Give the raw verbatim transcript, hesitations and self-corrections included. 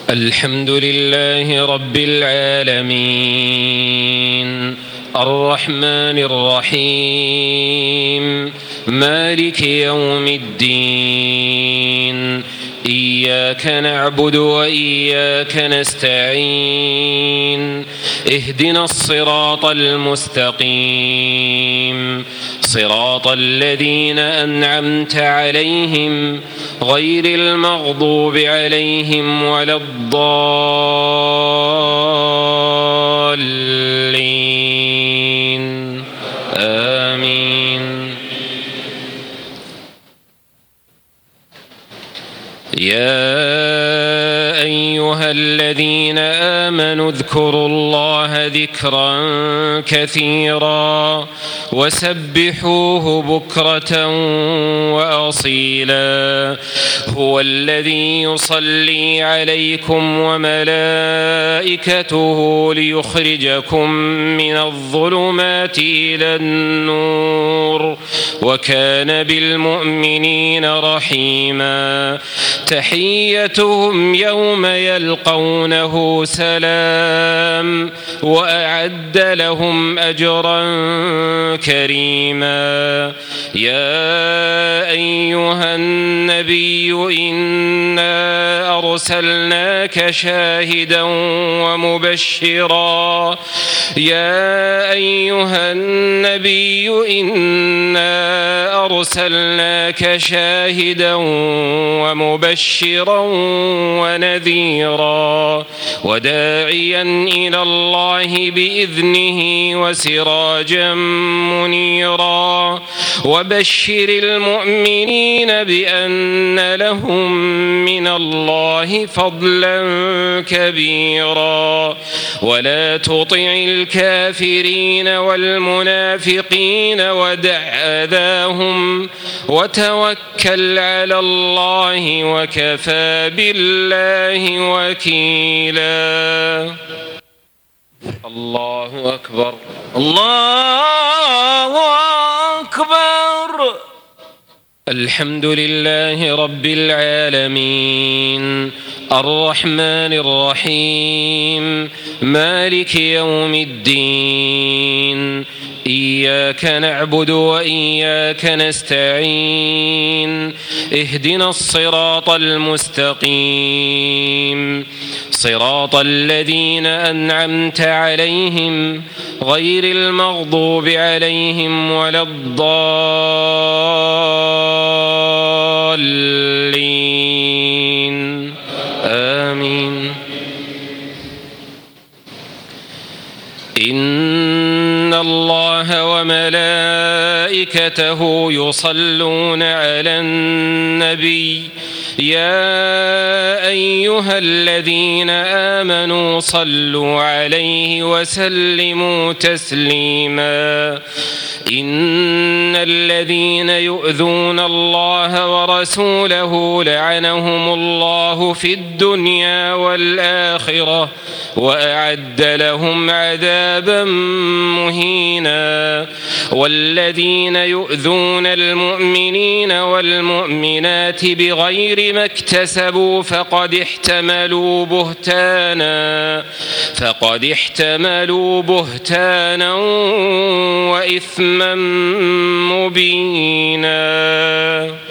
الحمد لله رب العالمين الرحمن الرحيم مالك يوم الدين إياك نعبد وإياك نستعين اهدنا الصراط المستقيم صراط الذين أنعمت عليهم غير المغضوب عليهم ولا الضالين آمين. يا أيها الذين آمنوا اذكروا الله ذكرا كثيرا وسبحوه بكرة وأصيلا هو الذي يصلي عليكم وملائكته ليخرجكم من الظلمات إلى النور وكان بالمؤمنين رحيما تحيتهم يوم يلقونه سلام وأعد لهم أجرا كريما. يا أيها النبي إنا أرسلناك شاهدا ومبشرا يا أيها النبي إنا أرسلناك شاهدا ومبشرا ونذيرا وداعيا إلى الله بإذنه وسراجا منيرا وبشر المؤمنين بأن لهم من الله فضلا كبيرا ولا تطع الكافرين والمنافقين ودع أذاهم وتوكل على الله وكفى بالله وكيلا. الله أكبر الله أكبر. الحمد لله رب العالمين الرحمن الرحيم مالك يوم الدين إياك نعبد وإياك نستعين اهدنا الصراط المستقيم صراط الذين أنعمت عليهم غير المغضوب عليهم ولا الضالين آمين. إن الله وملائكته يصلون على النبي يا أيها الذين آمنوا صلوا عليه وسلموا تسليما. إن الذين يؤذون الله ورسوله لعنهم الله في الدنيا والآخرة وأعد لهم عذابا مهينا. والذين يؤذون المؤمنين والمؤمنات بغير ما اكتسبوا فقد احتملوا بهتانا فقد احتملوا بهتانا وإثما مبينا.